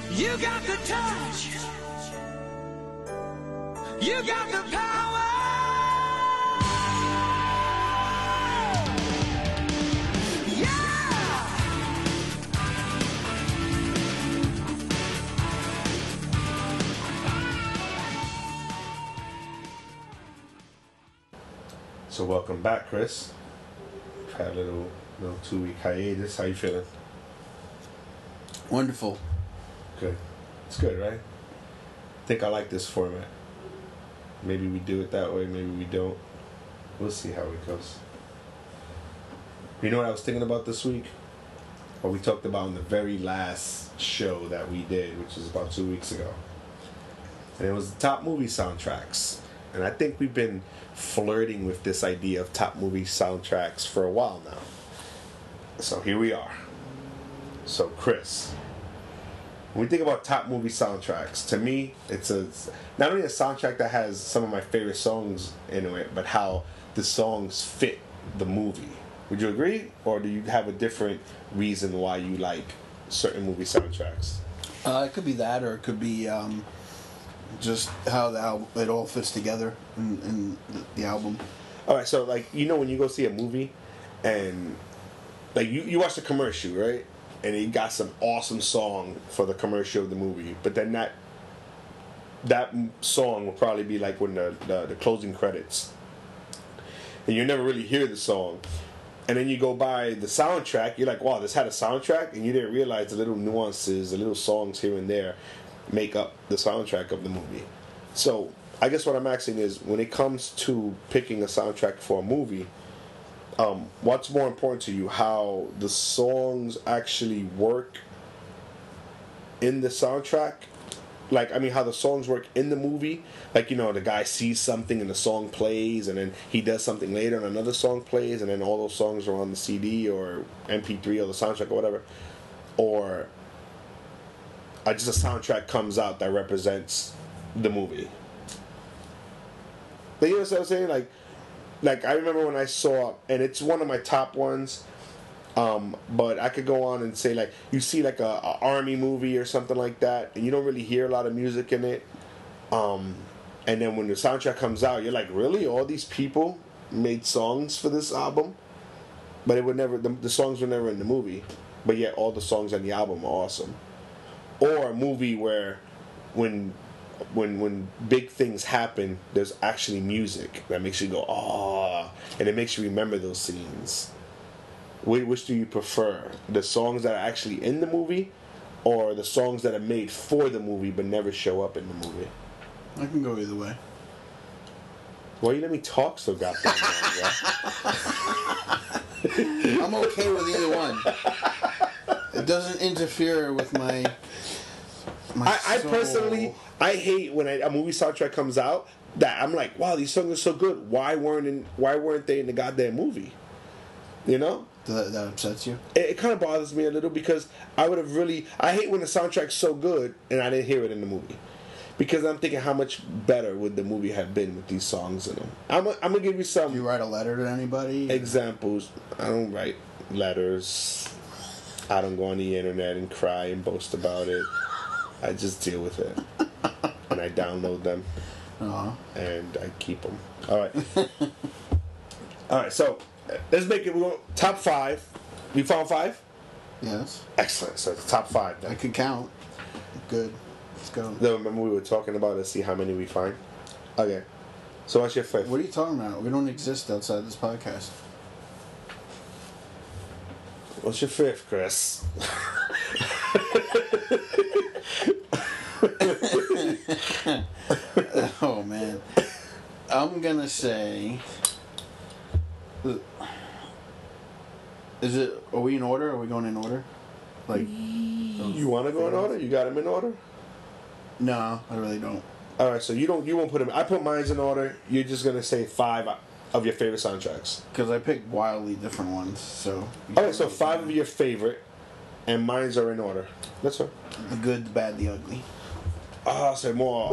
You got the touch. You got the power. Yeah. So welcome back, Chris. We've had a little 2-week hiatus. How you feeling? Wonderful. Good. It's good, right? I think I like this format. Maybe we do it that way, maybe we don't. We'll see how it goes. You know what I was thinking about this week? What we talked about in the very last show that we did, which was about 2 weeks ago. And it was the top movie soundtracks. And I think we've been flirting with this idea of top movie soundtracks for a while now. So here we are. So Chris, when we think about top movie soundtracks, to me, it's not only a soundtrack that has some of my favorite songs in it, but how the songs fit the movie. Would you agree? Or do you have a different reason why you like certain movie soundtracks? It could be that, or it could be just how it all fits together in the album. All right, so like, you know, when you go see a movie and like you watch the commercial, right? And it got some awesome song for the commercial of the movie, but then that song will probably be like when the closing credits, and you never really hear the song. And then you go by the soundtrack, you're like, wow, this had a soundtrack, and you didn't realize the little nuances, the little songs here and there make up the soundtrack of the movie. So I guess what I'm asking is, when it comes to picking a soundtrack for a movie, what's more important to you, how the songs actually work in the soundtrack? Like, I mean, how the songs work in the movie. Like, you know, the guy sees something and the song plays, and then he does something later and another song plays, and then all those songs are on the CD or MP3 or the soundtrack or whatever. Or just a soundtrack comes out that represents the movie. Like, you know what I'm saying? Like, I remember when I saw, and it's one of my top ones, but I could go on and say, like, you see, like, a army movie or something like that, and you don't really hear a lot of music in it, and then when the soundtrack comes out, you're like, really? All these people made songs for this album? But it would never, the songs were never in the movie, but yet all the songs on the album are awesome. Or a movie where when big things happen, there's actually music that makes you go, ah, and it makes you remember those scenes. Which do you prefer? The songs that are actually in the movie, or the songs that are made for the movie but never show up in the movie? I can go either way. Why you let me talk so goddamn long, bro? I'm okay with either one. It doesn't interfere with my I soul. personally, I hate when a movie soundtrack comes out that I'm like, wow, these songs are so good. Why weren't they in the goddamn movie? You know? That upsets you? It kind of bothers me a little, because I hate when the soundtrack's so good and I didn't hear it in the movie. Because I'm thinking, how much better would the movie have been with these songs in them? I'm going to give you some... Do you write a letter to anybody? Examples. I don't write letters. I don't go on the internet and cry and boast about it. I just deal with it. And I download them. Uh-huh. And I keep them. All right. All right, so let's make it... We're going top 5. We found 5? Yes. Excellent. So it's top 5 then. I can count. Good. Let's go. No, remember we were talking about, let's see how many we find? Okay. So what's your 5th? What are you talking about? We don't exist outside this podcast. What's your 5th, Chris? Oh, man. I'm going to say... Are we in order? Are we going in order? Like... You want to go in order? You got them in order? No, I really don't. All right, so you won't put them. I put mine in order. You're just gonna say 5 of your favorite soundtracks. Because I picked wildly different ones, so... Okay, so 5 of your favorite, and mines are in order. That's fine. The good, the bad, the ugly. Ah, say more.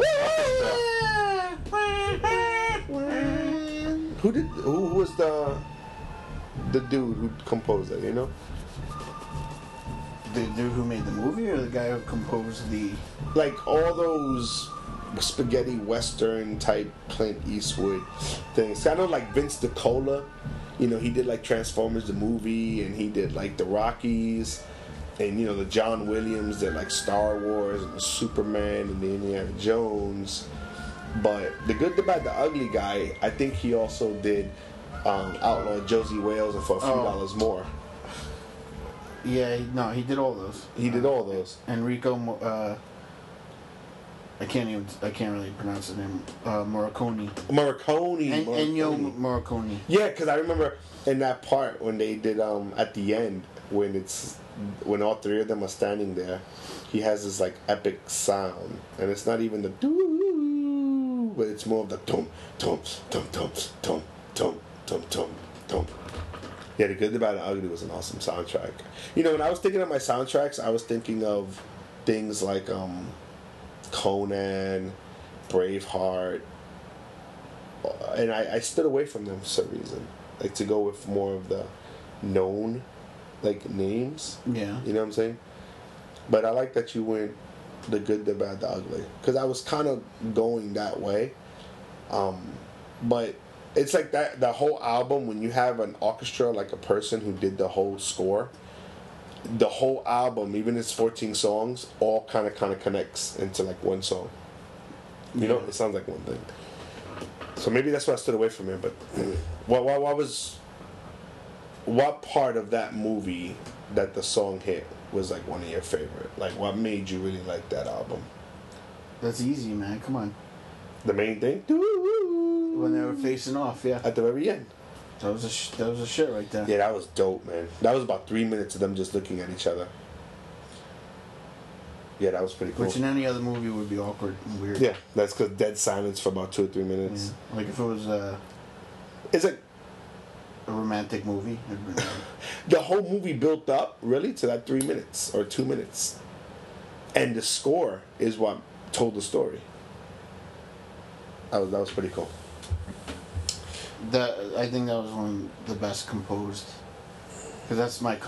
Who was the dude who composed that? You know? the dude who made the movie, or the guy who composed the? Like all those spaghetti western type Clint Eastwood things. Kind of like Vince DiCola. You know, he did like Transformers the movie, and he did like the Rockies, and you know the John Williams did like Star Wars and the Superman and the Indiana Jones. But the Good, the Bad, the Ugly guy, I think he also did Outlaw Josie Wales and For a Few Dollars More. Yeah, he did all those. He did all those. Enrico, I can't really pronounce his name. Morricone. Morricone. Morricone. Yeah, because I remember in that part when they did at the end when all three of them are standing there, he has this like epic sound, and it's not even the doo, but it's more of the tum tum tum tum tum tum tum tum tum. Yeah, The Good, the Bad, and the Ugly was an awesome soundtrack. You know, when I was thinking of my soundtracks, I was thinking of things like Conan, Braveheart, and I stood away from them for some reason, like to go with more of the known like names. Yeah, you know what I'm saying. But I like that you went The Good, the Bad, the Ugly, because I was kind of going that way. But it's like that the whole album, when you have an orchestra, like a person who did the whole score, the whole album, even its 14 songs, all kind of connects into like one song. You know, it sounds like one thing. So maybe that's why I stood away from it. But what part of that movie that the song hit was like one of your favorite? Like, what made you really like that album? That's easy, man. Come on. The main thing? When they were facing off, yeah. At the very end. That was a shit right there. Yeah, that was dope, man. That was about 3 minutes of them just looking at each other. Yeah, that was pretty cool. Which in any other movie would be awkward and weird. Yeah, that's because dead silence for about 2 or 3 minutes. Yeah. Like if it was it's like a romantic movie. the whole movie built up really to that 3 minutes or 2 minutes, and the score is what told the story. That was pretty cool. I think that was one of the best composed, because that's my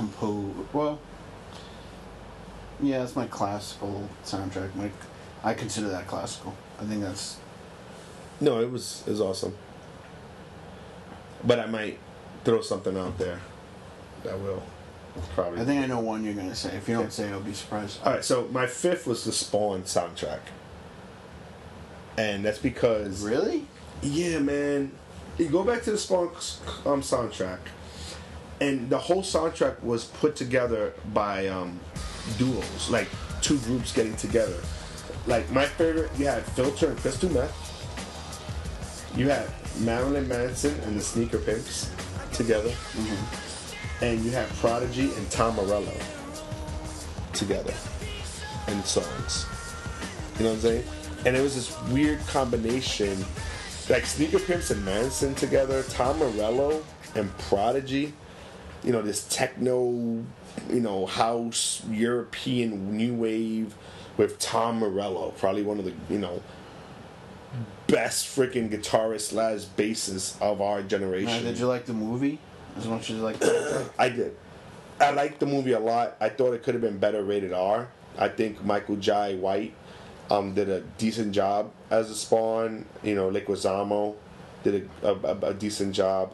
that's my classical soundtrack. I consider that classical. I think that's. No, it was awesome. But I might throw something out there that will probably. I think I know one you're gonna say. If you don't say it, I'll be surprised. All right, so my fifth was the Spawn soundtrack, and that's because. Really? Yeah, man. You go back to the Spawn soundtrack, and the whole soundtrack was put together by duos, like two groups getting together. Like my favorite, you had Filter and Crystal Meth. You had Marilyn Manson and the Sneaker Pimps together, and you had Prodigy and Tom Morello together in songs. You know what I'm saying? And it was this weird combination. Like Sneaker Pimps and Manson together, Tom Morello and Prodigy, you know, this techno, you know, house, European new wave with Tom Morello, probably one of the, you know, best freaking guitarists / bassists of our generation. Did you like the movie as much as you liked the I did. I liked the movie a lot. I thought it could have been better rated R. I think Michael Jai White did a decent job as a Spawn. You know, Leguizamo did a decent job.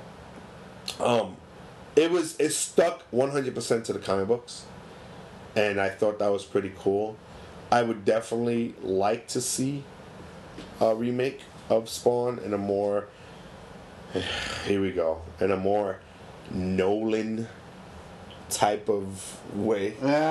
It stuck 100% to the comic books, and I thought that was pretty cool. I would definitely like to see a remake of Spawn in a more in a more Nolan type of way.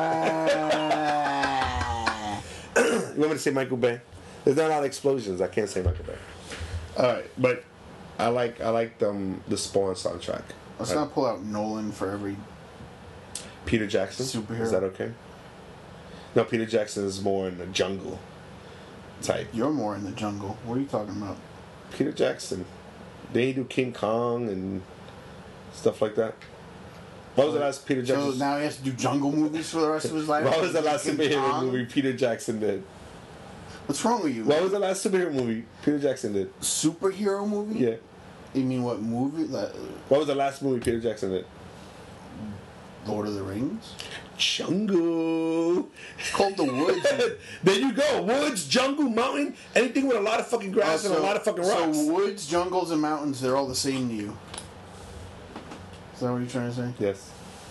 You want me to say Michael Bay? There's not a lot of explosions. I can't say Michael Bay. All right, but I like the Spawn soundtrack. Let's not pull out Nolan for every Peter Jackson superhero. Is that okay? No, Peter Jackson is more in the jungle type. You're more in the jungle. What are you talking about? Peter Jackson. They do King Kong and stuff like that. What was the last Peter Jackson? So now he has to do jungle movies for the rest of his life? What was the last King superhero Kong? movie Peter Jackson did? What's wrong with you? What was the last superhero movie Peter Jackson did? Superhero movie? Yeah. You mean what movie? What was the last movie Peter Jackson did? Lord of the Rings? jungle. It's called the woods. There you go. Woods, jungle, mountain, anything with a lot of fucking grass and a lot of fucking rocks. So woods, jungles, and mountains, they're all the same to you. Is that what you're trying to say? Yes.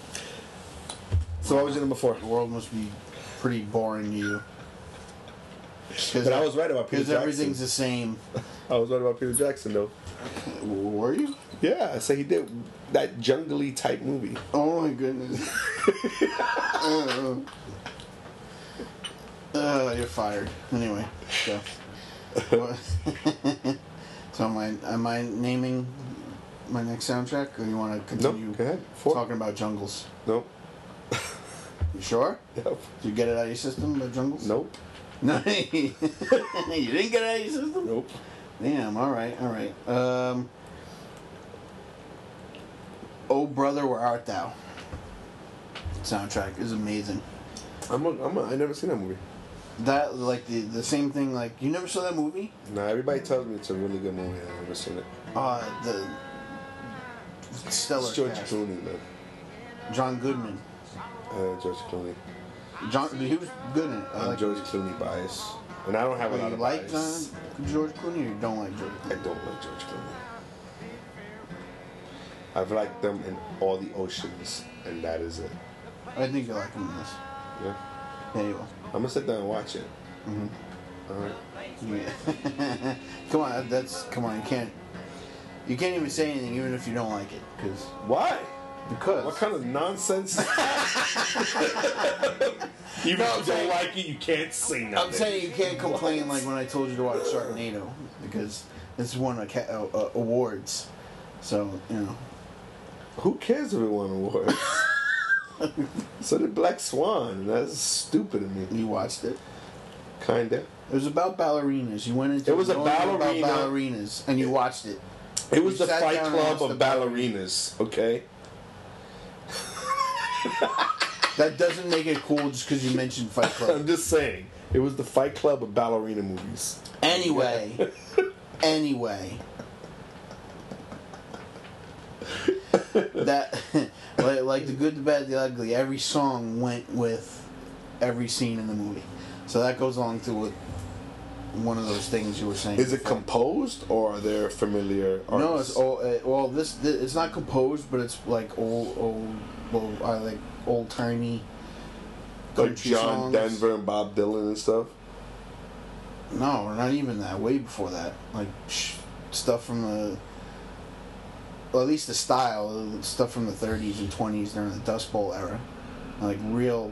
So what was your number 4? The world must be pretty boring to you. But I was right about Peter Because Jackson. everything's the same. I was right about Peter Jackson, though. Were you? Yeah, I say he did that jungly type movie. Oh my goodness. You're fired. Anyway, so. So am I naming my next soundtrack, or you want to continue Nope, go ahead. 4. talking about jungles? Nope. You sure? Yep. Did you get it out of your system, the jungles? Nope. No, you didn't get it out of your system? Nope. Damn, alright. Oh Brother, Where Art Thou? Soundtrack is amazing. I never seen that movie. That, like, the same thing, like, you never saw that movie? Nah, everybody tells me it's a really good movie. I've never seen it. The stellar It's George cast. Clooney, man. John Goodman. George Clooney. He was good in it. I I'm like George Clooney bias. And I don't have a lot you of like bias. George Clooney, or you don't like George I Clooney? don't like George Clooney. I've liked them in all the oceans, and that is it. I think you like him in this. Yeah. Yeah, you will. I'm gonna sit down and watch it. Mhm. All right. Yeah. Come on. You can't even say anything, even if you don't like it, Why? because What kind of nonsense? Even No, if I'm you saying- don't like it, you can't say nothing. I'm saying you can't complain like when I told you to watch Sharknado, because this won awards. So Who cares if it won awards? So did Black Swan. That's stupid to me. you watched it. Kinda. It was about ballerinas. You went into It was a knowing about ballerina. ballerinas, and you watched it. It was You the sat Fight down and Club watched of the ballerinas. Okay. That doesn't make it cool just because you mentioned Fight Club. I'm just saying. It was the Fight Club of ballerina movies. Anyway. That, like The Good, the Bad, the Ugly, every song went with every scene in the movie. So that goes along to what one of those things you were saying. Is it before. composed or are there familiar artists? No, it's all. This it's not composed, but it's like old timey. like John Denver and Bob Dylan and stuff? No, not even that. Way before that, like stuff from the. Well, at least the style, stuff from the 30s and 20s during the Dust Bowl era, like real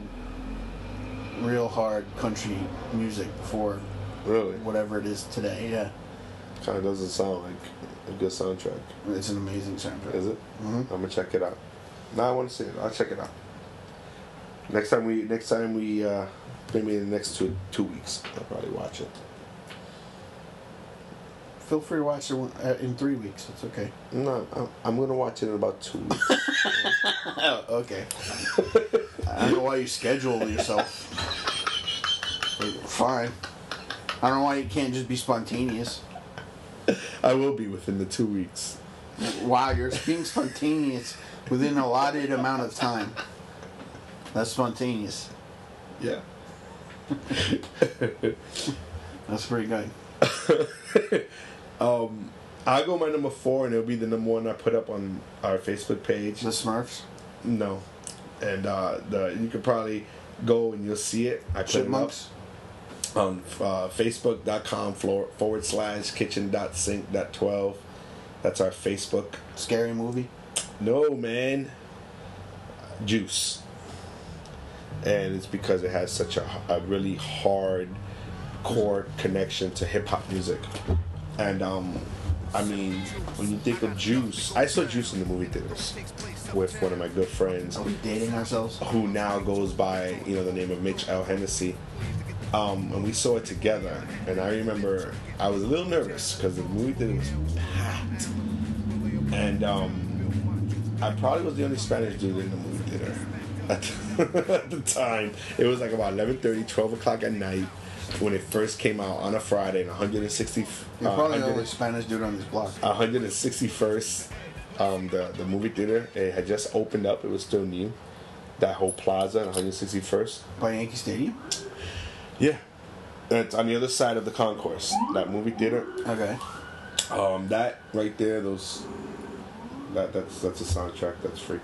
hard country music before Really? whatever it is today. Yeah, Kind of doesn't sound like a good soundtrack. it's an amazing soundtrack. Is it? Mhm. I'm gonna check it out. No, I want to see it. I'll check it out. Next time we maybe in the next two weeks, I'll probably watch it. Feel free to watch it in 3 weeks. It's okay. No, I'm gonna watch it in about 2 weeks. Oh, okay. I don't know why you schedule yourself. But fine. I don't know why you can't just be spontaneous. I will be within the 2 weeks. Wow, you're being spontaneous within an allotted amount of time. That's spontaneous. Yeah. That's pretty good. I'll go my number 4, and it'll be the number 1 I put up on our Facebook page. The Smurfs? No, and you could probably go and you'll see it. I put Chipmunks? it up on facebook.com/kitchen.sink.12. That's our Facebook. Scary movie? No, man. Juice. And it's because it has such a really hard core connection to hip hop music. And I mean, when you think of Juice, I saw Juice in the movie theaters with one of my good friends Are we dating ourselves? who now goes by the name of Mitch L. Hennessy. And we saw it together. And I remember I was a little nervous because the movie theater was packed. And I probably was the only Spanish dude in the movie theater at the time. It was like about 11:30, 12 o'clock at night when it first came out on a Friday in 160. You're probably the only Spanish dude on this block. 161st, the movie theater. It had just opened up. It was still new. that whole plaza on 161st. By Yankee Stadium? Yeah. It's on the other side of the concourse. That movie theater. Okay. That right there, that's a soundtrack that's free.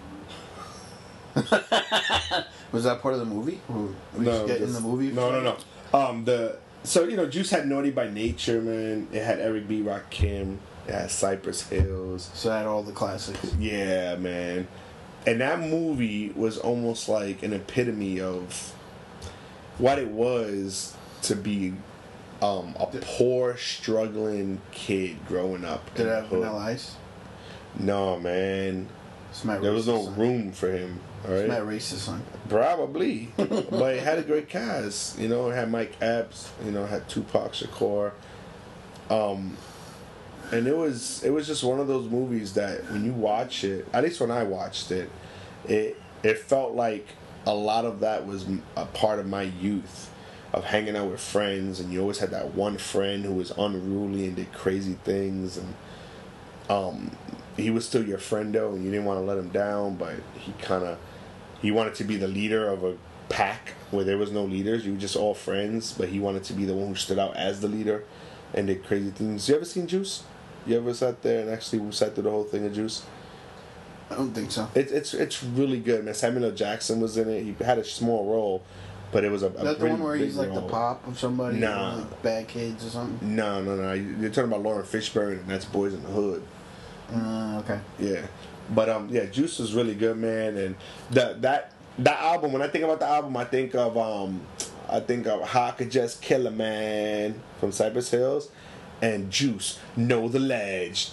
Was that part of the movie? Or we just get in the movie? No. So Juice had Naughty by Nature, man. It had Eric B. Rakim. It had Cypress Hills. So I had all the classics. Yeah, man. And that movie was almost like an epitome of what it was to be a poor, struggling kid growing up. Did in it the have hood. Vanilla Ice? No, man. It's There was no room for him. All right. It's not racist, son. Probably, but it had a great cast. It had Mike Epps. It had Tupac Shakur. And it was just one of those movies that when you watch it, at least when I watched it, it felt like a lot of that was a part of my youth, of hanging out with friends, and you always had that one friend who was unruly and did crazy things, and he was still your friend though, and you didn't want to let him down, but he wanted to be the leader of a pack where there was no leaders. You were just all friends, but he wanted to be the one who stood out as the leader and did crazy things. You ever seen Juice? You ever sat there and actually sat through the whole thing of Juice? I don't think so. It's really good, man. Samuel L. Jackson was in it. He had a small role, but it was a Is that the one where he's like role. the pop of somebody? Nah. Or like Bad Kids or something? No. You're talking about Lauren Fishburne, and that's Boys in the Hood. Okay. Yeah, but Juice was really good, man. And that album. When I think about the album, I think of How I Could Just Kill a Man from Cypress Hills, and Juice, Know the Ledge.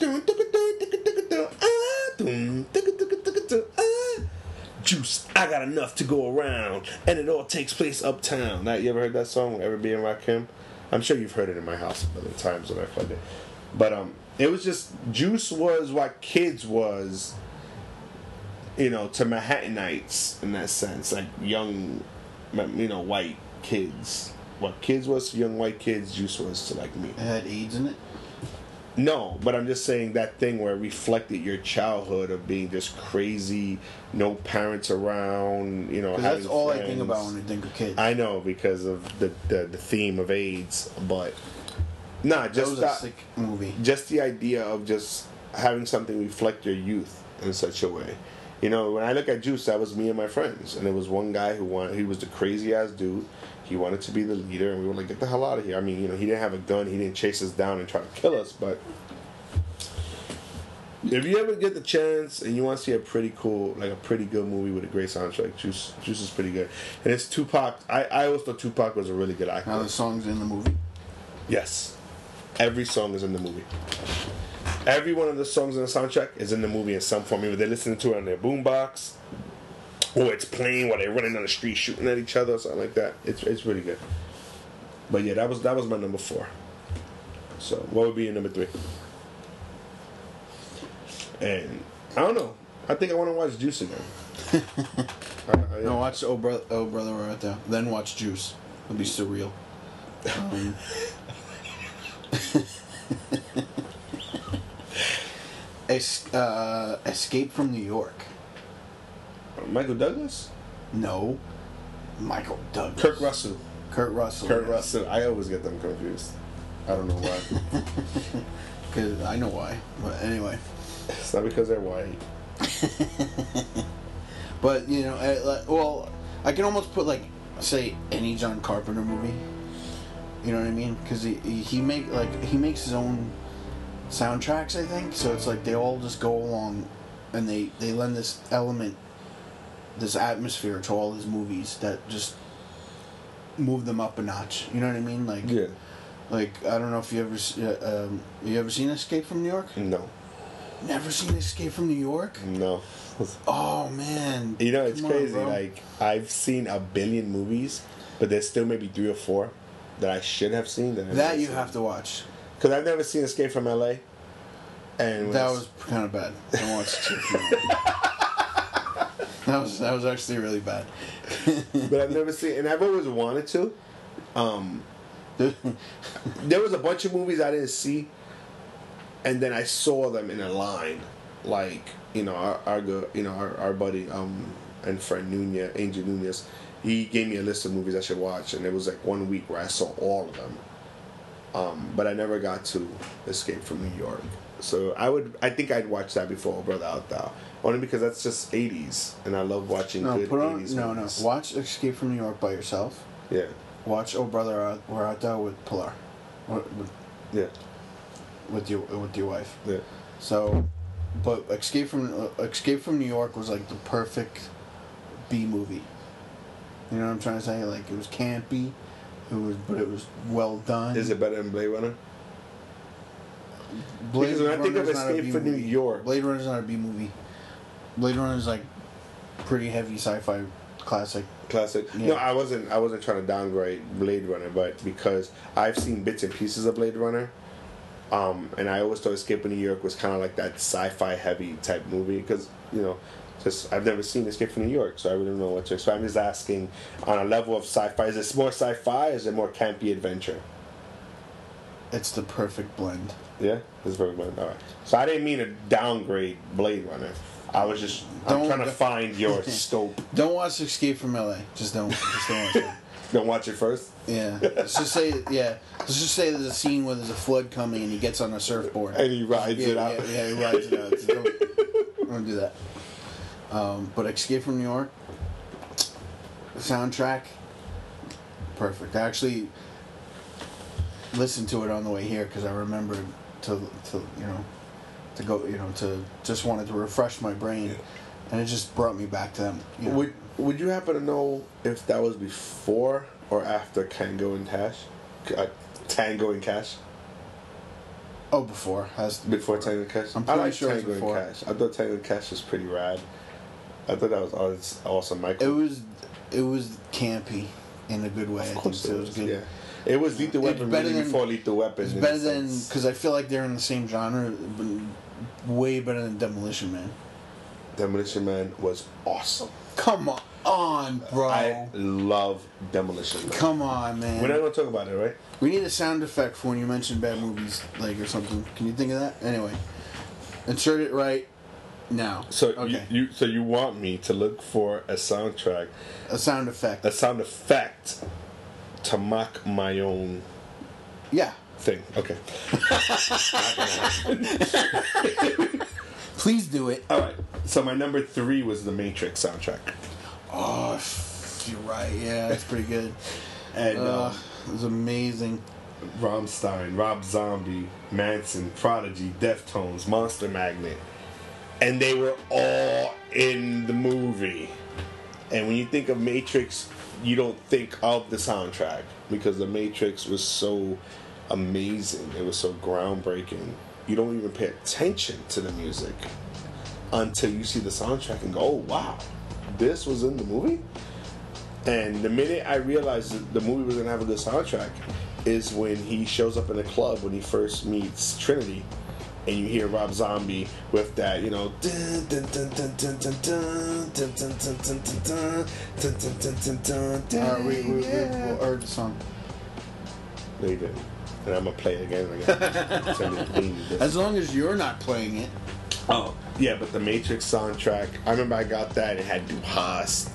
Juice, I got enough to go around, and it all takes place uptown. Now, you ever heard that song, Ever Be in Rakim? I'm sure you've heard it in my house a million times when I played it. But it was just, Juice was what Kids was, to Manhattanites in that sense, like young, white kids. What Kids was to young white kids, Juice was to like me. It had AIDS in it? No, but I'm just saying that thing where it reflected your childhood of being just crazy, no parents around, Because that's all I think about when I think of Kids. I know, because of the theme of AIDS, but nah, That just was a sick movie. just the idea of just having something reflect your youth in such a way. When I look at Juice, that was me and my friends, and there was one guy he was the crazy ass dude. He wanted to be the leader, and we were like, get the hell out of here. I mean, he didn't have a gun, he didn't chase us down and try to kill us, but if you ever get the chance and you want to see a pretty cool, like a pretty good movie with a great soundtrack, Juice is pretty good. And it's Tupac. I always thought Tupac was a really good actor. Now the song's in the movie? Yes. Every song is in the movie. Every one of the songs in the soundtrack is in the movie in some form. Either they're listening to it on their boombox, or it's playing while they're running down the street shooting at each other or something like that. It's really good. But yeah, that was my number 4. So what would be your number 3? And I don't know. I think I want to watch Juice again. No, watch Oh Brother Where Art Thou. Then watch Juice. It'll be surreal. Escape from New York. Michael Douglas? No. Michael Douglas. Kurt Russell. Kurt Russell. Kurt yes. Russell. I always get them confused. I don't know why. Because I know why. But anyway. It's not because they're white. But, I can almost put, say, any John Carpenter movie. You know what I mean? Because he makes his own soundtracks, I think. So it's like they all just go along and they lend this element, this atmosphere to all his movies that just move them up a notch. You know what I mean? Yeah. Like, I don't know if you ever seen Escape from New York? No. Never seen Escape from New York? No. Oh, man. It's Come on, crazy. bro. I've seen a billion movies, but there's still maybe 3 or 4 that I should have seen. That you have to watch. Because I've never seen Escape from L.A. And That was kind of bad. I watched Escape from LA. That was actually really bad. But I've never seen, and I've always wanted to. There was a bunch of movies I didn't see, and then I saw them in a line, like our buddy and friend Nunez, Angel Nunez, he gave me a list of movies I should watch, and it was like 1 week where I saw all of them. But I never got to Escape from New York. So I think I'd watch that before Oh Brother Out Thou. Only because that's just 80s, and I love watching good 80s movies. Watch Escape from New York by yourself. Yeah. Watch Oh Brother Where Art Thou with Pilar. Yeah. With your wife. Yeah. So, but Escape from New York was like the perfect B movie. You know what I'm trying to say? Like, it was campy, but it was well done. Is it better than Blade Runner? Blade Because when I think of Runner's not a Escape from B-movie. New York, Blade Runner's not a B movie. Blade Runner's like pretty heavy sci-fi classic. classic. Yeah. No, I wasn't trying to downgrade Blade Runner, but because I've seen bits and pieces of Blade Runner, and I always thought Escape from New York was kind of like that sci-fi heavy type movie because just I've never seen Escape from New York, so I really don't know what to expect. I'm just asking on a level of sci-fi. Is it more sci-fi? Or is it more campy adventure? It's the perfect blend. Yeah, it's very good. All right. So I didn't mean to downgrade Blade Runner. I'm trying to find your scope. Don't watch Escape from LA. Just don't watch it. Don't watch it first. Yeah. Let's just say there's a scene where there's a flood coming and he gets on a surfboard. And he rides it out. Yeah, he rides it out. So don't do that. But Escape from New York, the soundtrack, perfect. I actually listened to it on the way here because I remembered to just wanted to refresh my brain, and it just brought me back to them. You know. Would you happen to know if that was before or after Tango and Cash? Tango and Cash? Oh, before. Before Tango and Cash? I'm pretty I like sure it was Tango before. and Cash. I thought Tango and Cash was pretty rad. I thought that was awesome. Michael. It was campy in a good way. Of course it was good. Yeah. It was Lethal Weapon really before Lethal Weapon. It's better than, because I feel like they're in the same genre, but way better than Demolition Man. Demolition Man was awesome. Come on, bro. I love Demolition Man. Come on, man. We're not going to talk about it, right? We need a sound effect for when you mention bad movies, like, or something. Can you think of that? Anyway, insert it right now. So okay. you want me to look for a soundtrack, A sound effect. a sound effect to mock my own Yeah. thing. Okay. Please do it. All right. So my number 3 was the Matrix soundtrack, Oh, you're right. Yeah, it's pretty good. and It was amazing. Rammstein, Rob Zombie, Manson, Prodigy, Deftones, Monster Magnet, and they were all in the movie. And when you think of Matrix, you don't think of the soundtrack because the Matrix was so amazing. It was so groundbreaking. You don't even pay attention to the music until you see the soundtrack and go, "Oh wow, this was in the movie." And the minute I realized that the movie was gonna have a good soundtrack is when he shows up in the club when he first meets Trinity, and you hear Rob Zombie with that, dun dun dun dun dun dun dun dun dun dun dun dun dun dun dun dun dun dun. All right, we heard the song. No, you didn't. And I'm gonna play it again and again. As long as you're not playing it. Oh, yeah, but the Matrix soundtrack, I remember I got that. It had Du Hast.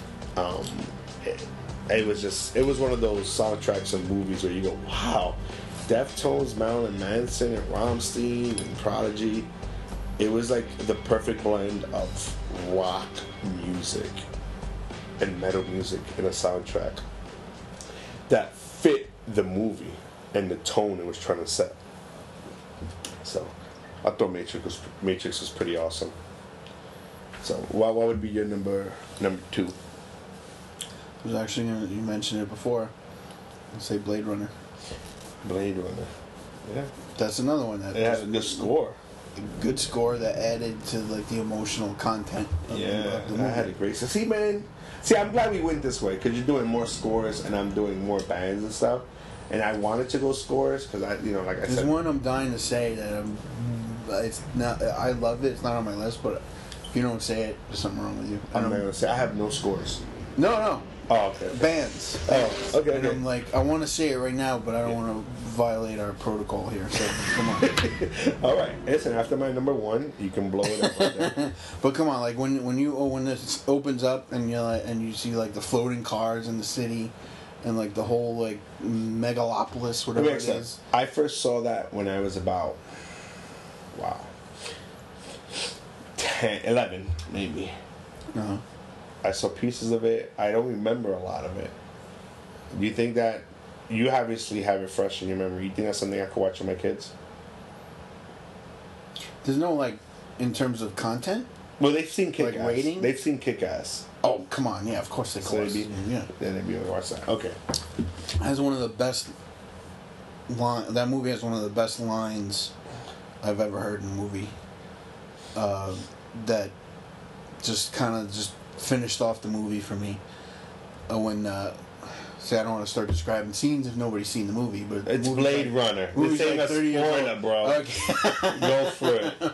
It was one of those soundtracks of movies where you go, wow, Deftones, Marilyn Manson, and Rammstein, and Prodigy. It was like the perfect blend of rock music and metal music in a soundtrack that fit the movie and the tone it was trying to set. So I thought Matrix was pretty awesome. So what would be your number 2? I was actually you mentioned it before. I'll say Blade Runner. Blade Runner. Yeah. That's another one that It has a good score. a good score that added to like the emotional content of the movie. I had a great. So see, I'm glad we went this way because you're doing more scores and I'm doing more bands and stuff. And I wanted to go scores because like I There's said, one I'm dying to say that it's not. I love it. It's not on my list, but if you don't say it, there's something wrong with you. I'm not gonna say I have no scores. No. Oh, okay. Bands. Oh, okay. And okay. I'm like, I want to say it right now, but I don't want to violate our protocol here. So come on. All right. Listen, after my number one, you can blow it up right there. But come on, like when this opens up and you see like the floating cars in the city, and like the whole like megalopolis, whatever it is. I first saw that when I was about 10, 11 maybe. Uh-huh. I saw pieces of it. I don't remember a lot of it. Do you think that you obviously have it fresh in your memory? You think that's something I could watch with my kids? There's no like in terms of content. Well, they've seen Kick-Ass. Like rating? They've seen Kick-Ass. Oh come on, yeah, of course they So course. they'd be, Yeah. Then they'd be able to watch that. Okay. Has one of the best that movie has one of the best lines I've ever heard in a movie. That just kind of just finished off the movie for me. When see, I don't want to start describing scenes if nobody's seen the movie, but the It's movie's Blade like, Runner. This movie's ain't like a 30 years spoiler, old. bro. Okay. Go for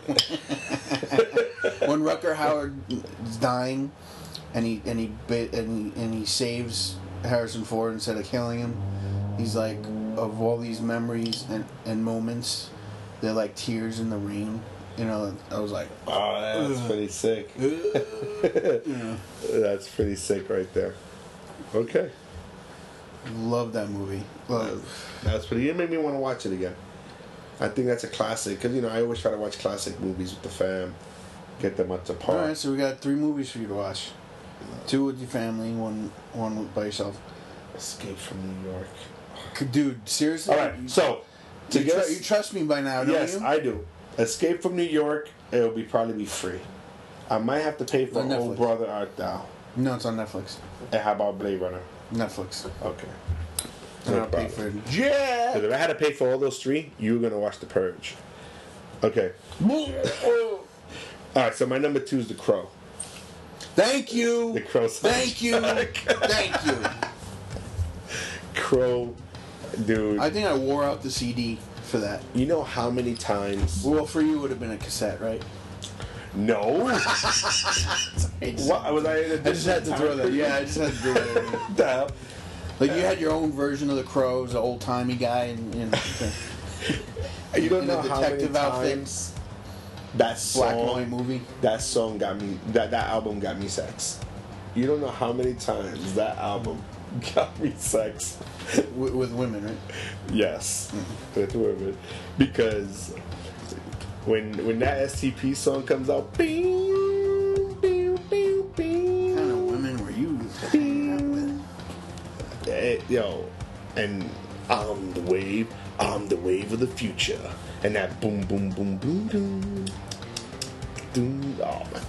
it. When Rutger Hauer is dying, and he saves Harrison Ford instead of killing him, he's like, of all these memories and moments, they're like tears in the rain. You know, I was like, Oh, that's pretty sick. yeah. That's pretty sick right there. Okay. Love that movie. That's pretty. It made me want to watch it again. I think that's a classic because I always try to watch classic movies with the fam, get them up to par. All right, so we got 3 movies for you to watch. 2 with your family, one by yourself. Escape from New York. Dude, seriously? All right, so You trust me by now, don't yes, you? I do. Escape from New York. It'll probably be free. I might have to pay for On Oh Netflix. Brother Art Thou. No, it's on Netflix. And how about Blade Runner? Netflix. Okay. And I'll pay for it. Yeah. Because if I had to pay for all those 3, you were gonna watch The Purge. Okay. All right. So my number 2 is The Crow. Thank you. The Crow. Thank you. Thank you. Crow, dude. I think I wore out the CD for that. You know how many times? Well, for you it would have been a cassette, right? No. What was I? I just had to throw that. Yeah, I just had to throw that. What the hell? Like you had your own version of the Crow, an old timey guy, and You don't in know a how many detective outfit. times that black and song, white movie. that song got me. That album got me sex. You don't know how many times that album got me sex. With women, right? Yes, with women, because when that STP song comes out, bing, bing, bing, bing. What kind of women were you hanging out with? And I'm the wave of the future, and that boom, boom, boom, boom, boom, boom. Oh my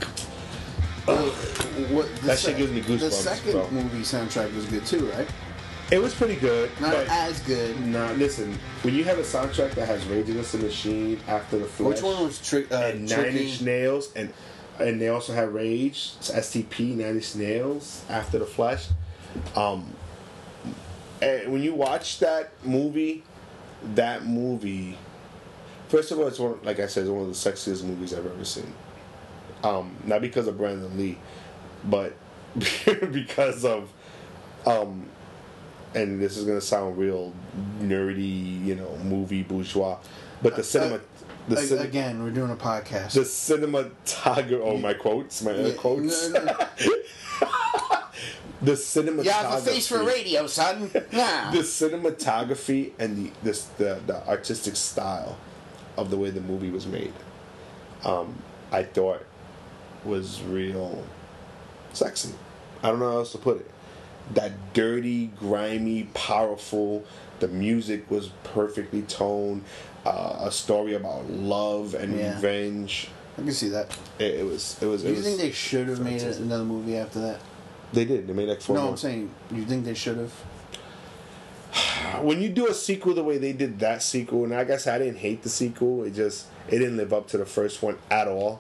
god, that shit gives me goosebumps. The second bro. movie soundtrack was good too, right? It was pretty good. Not but as good. Nah, listen. When you have a soundtrack that has Rage Against the Machine, After the Flesh, Which one was and Nine Tricky? Inch Nails, and they also have Rage, it's STP, Nine Inch Nails, After the Flesh. And when you watch that movie, first of all, it's one, like I said, it's one of the sexiest movies I've ever seen. Not because of Brandon Lee, but because of, and this is gonna sound real nerdy, movie bourgeois, but the cinema. Again, we're doing a podcast. The cinematography. Oh, my quotes, my air quotes. No. The cinematography. You have a face for radio, son. Nah. The cinematography and the artistic style of the way the movie was made, I thought was real sexy. I don't know how else to put it. That dirty, grimy, powerful. The music was perfectly toned. A story about love and revenge. I can see that. It was. Do you think they should have made another movie after that? They did. They made like 4 No, more. I'm saying, you think they should have? When you do a sequel the way they did that sequel, and I guess I didn't hate the sequel. It didn't live up to the first one at all.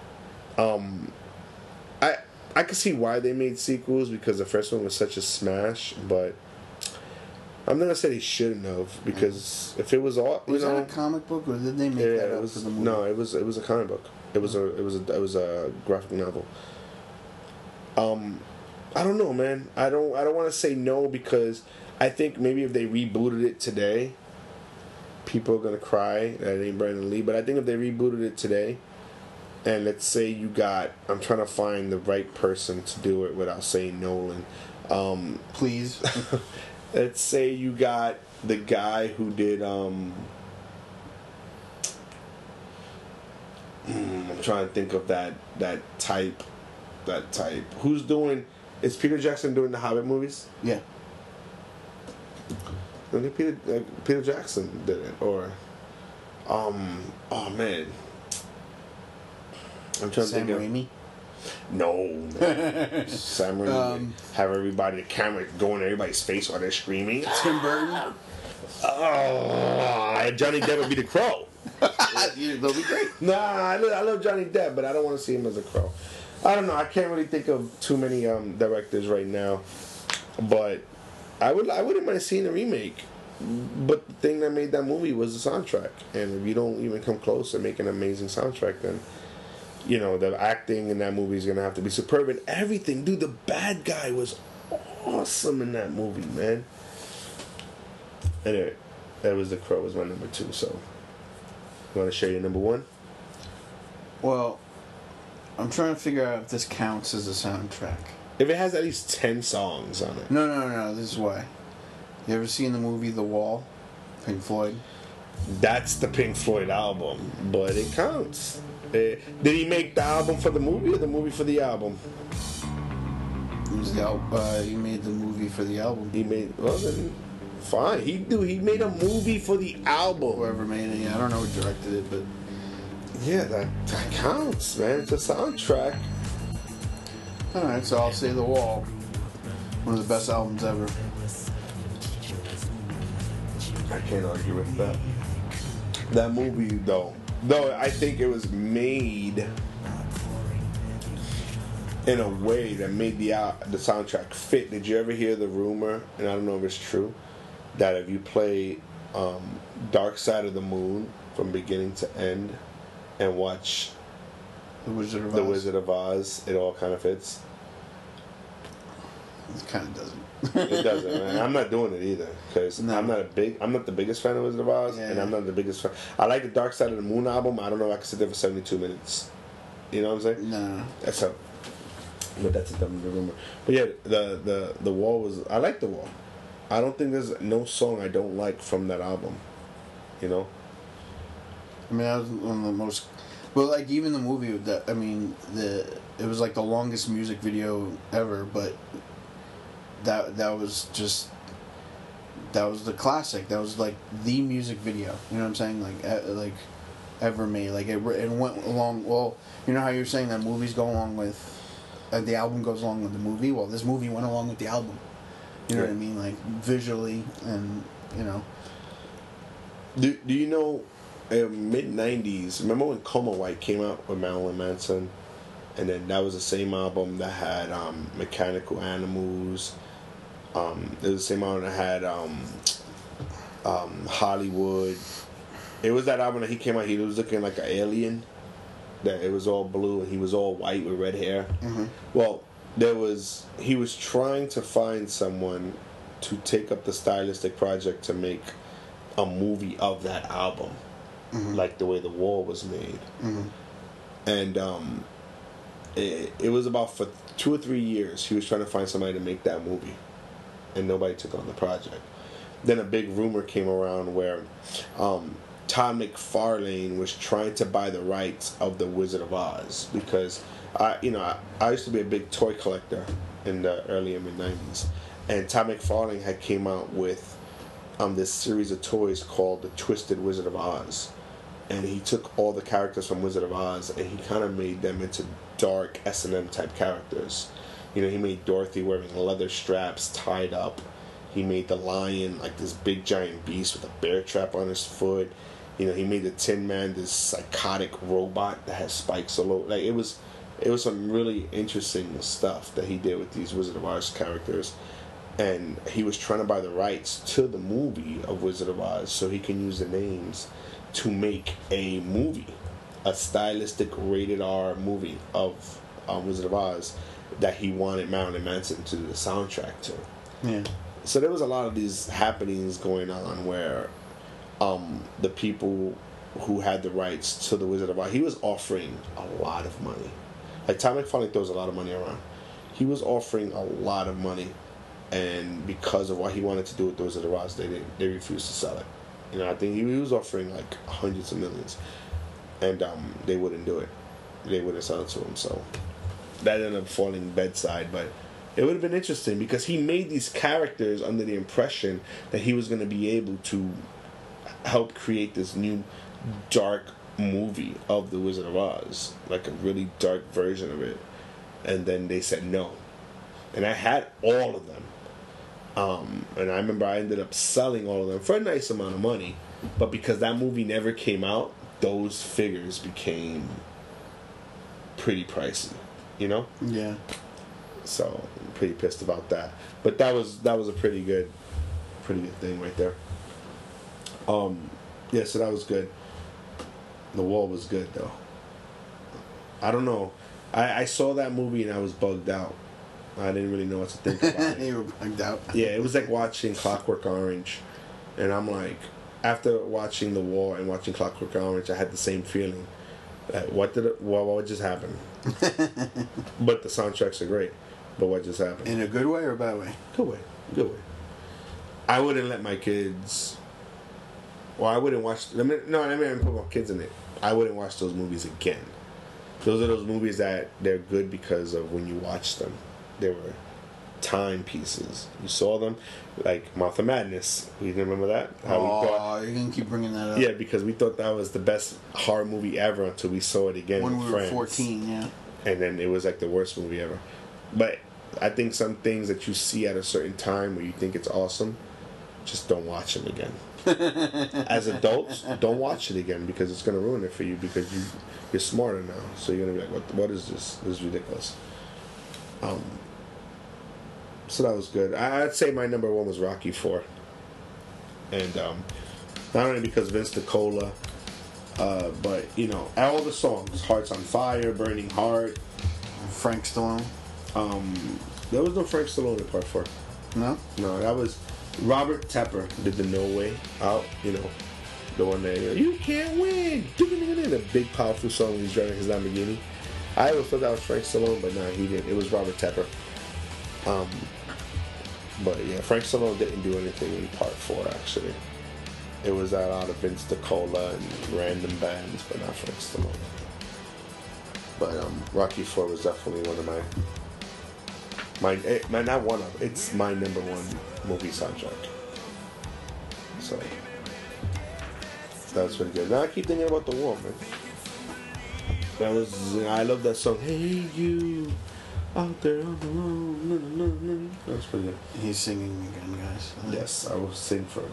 I could see why they made sequels because the first one was such a smash, but I'm not gonna say they shouldn't have because if it was all Was that a comic book or did they make that up for the movie? No, it was a comic book. It was a graphic novel. I don't know, man. I don't want to say no because I think maybe if they rebooted it today, people are gonna cry that it ain't Brandon Lee. But I think if they rebooted it today, and let's say you got, I'm trying to find the right person to do it without saying Nolan. Please. Let's say you got the guy who did. I'm trying to think of that type. Who's doing? Is Peter Jackson doing the Hobbit movies? Yeah. I think Peter Jackson did it, or oh man, I'm trying to Sam think of. Raimi. No, Sam Raimi have everybody, the camera going in everybody's face while they're screaming. Tim Burton. Oh, Johnny Depp would be the Crow. That'll be great. Nah, I love Johnny Depp, but I don't want to see him as a Crow. I don't know. I can't really think of too many directors right now, but I wouldn't mind seeing a remake. But the thing that made that movie was the soundtrack, and if you don't even come close to making an amazing soundtrack, then the acting in that movie is gonna have to be superb and everything. Dude, the bad guy was awesome in that movie, man. Anyway, that was The Crow was my number 2. So, you want to share your number 1? Well, I'm trying to figure out if this counts as a soundtrack. If it has at least 10 songs on it. No. This is why. You ever seen the movie The Wall? Pink Floyd? That's the Pink Floyd album, but it counts. Did he make the album for the movie or the movie for the album? It was he made the movie for the album. He made, well then, fine. He made a movie for the album. Whoever made it, yeah, I don't know who directed it, but yeah, that counts, man. It's a soundtrack. alright, so I'll say The Wall. One of the best albums ever. I can't argue with that. That movie, though, I think it was made in a way that made the soundtrack fit. Did you ever hear the rumor, and I don't know if it's true, that if you play Dark Side of the Moon from beginning to end and watch The Wizard of Oz. The Wizard of Oz, it all kind of fits? It kind of doesn't. It doesn't, man. I'm not doing it either because No. I'm not the biggest fan of Wizard of Oz, and I'm not the biggest fan. I like the Dark Side of the Moon album. I don't know if I can sit there for 72 minutes. You know what I'm saying? No. That's a dumb rumor. But yeah, the Wall was. I like The Wall. I don't think there's no song I don't like from that album. You know. I mean, that was one of the most. Well, like even the movie with that. I mean, it was like the longest music video ever, but that was the classic. That was like the music video. You know what I'm saying? Like ever made. Like it went along. Well, you know how you're saying that movies go along with. The album goes along with the movie. Well, this movie went along with the album. You know what I mean? Like visually, and you know. Do you know? Mid 90s, remember when Coma White came out with Marilyn Manson, and then that was the same album that had Mechanical Animals. It was the same album that had Hollywood. It was that album that he came out. He was looking like an alien. That it was all blue and he was all white with red hair. Mm-hmm. Well, he was trying to find someone to take up the stylistic project to make a movie of that album. Mm-hmm. Like the way The Wall was made. Mm-hmm. And it was about for 2 or 3 years he was trying to find somebody to make that movie, and nobody took on the project. Then a big rumor came around where Todd McFarlane was trying to buy the rights of The Wizard of Oz, because I used to be a big toy collector in the early and mid 90s, and Todd McFarlane had came out with this series of toys called The Twisted Wizard of Oz. And he took all the characters from Wizard of Oz and he kind of made them into dark S&M type characters. You know, he made Dorothy wearing leather straps tied up. He made the lion like this big giant beast with a bear trap on his foot. You know, he made the Tin Man this psychotic robot that has spikes all over. Like it was some really interesting stuff that he did with these Wizard of Oz characters. And he was trying to buy the rights to the movie of Wizard of Oz so he can use the names to make a movie, a stylistic rated R movie of Wizard of Oz. that he wanted Marilyn Manson to do the soundtrack to. Yeah. So there was a lot of these happenings going on where the people who had the rights to the Wizard of Oz, he was offering a lot of money. Like Todd McFarlane throws a lot of money around. He was offering a lot of money, and because of what he wanted to do with the Wizard of Oz, they refused to sell it. You know, I think he was offering like hundreds of millions, and they wouldn't do it. They wouldn't sell it to him. So that ended up falling bedside, but it would have been interesting because he made these characters under the impression that he was going to be able to help create this new dark movie of the Wizard of Oz, like a really dark version of it, and then they said no, and I had all of them, and I remember I ended up selling all of them for a nice amount of money, but because that movie never came out, those figures became pretty pricey, you know? Yeah. So I'm pretty pissed about that, but that was a pretty good thing right there. Yeah, so that was good. The Wall was good though. I don't know. I saw that movie and I was bugged out. I didn't really know what to think about it. You were bugged out. Yeah, it was like watching Clockwork Orange, and I'm like, after watching The Wall and watching Clockwork Orange, I had the same feeling. What just happened? But the soundtracks are great. But what just happened? In a good way or a bad way? Good way. I wouldn't let my kids. Well, I wouldn't watch. I mean, put my kids in it. I wouldn't watch those movies again. Those are those movies that they're good because of when you watch them. They were timepieces. You saw them, like Mouth of Madness. You remember that? You're gonna keep bringing that up. Yeah, because we thought that was the best horror movie ever until we saw it again when with we were friends. 14. Yeah. And then it was like the worst movie ever. But I think some things that you see at a certain time where you think it's awesome, just don't watch them again. As adults, don't watch it again because it's going to ruin it for you because you're smarter now. So you're going to be like, what is this? This is ridiculous. So that was good. I'd say my number one was Rocky IV. And not only because Vince DiCola, but, you know, all the songs, Hearts on Fire, Burning Heart. Frank Stallone. There was no Frank Stallone in Part 4. No? No, that was Robert Tepper did the No Way Out, you know, the one that, you can't win, the big powerful song when he's driving his Lamborghini. I always thought that was Frank Stallone, but no, he didn't. It was Robert Tepper. But yeah, Frank Stallone didn't do anything in Part 4, actually. It was a lot of Vince DiCola and random bands, but not Frank Stallone. But Rocky IV was definitely one of not one of, it's my number one movie soundtrack. So that was pretty good. Now I keep thinking about The Wall, man. I love that song. Hey you, out there on the road. That was pretty good. He's singing again, guys. Yes, I will sing forever.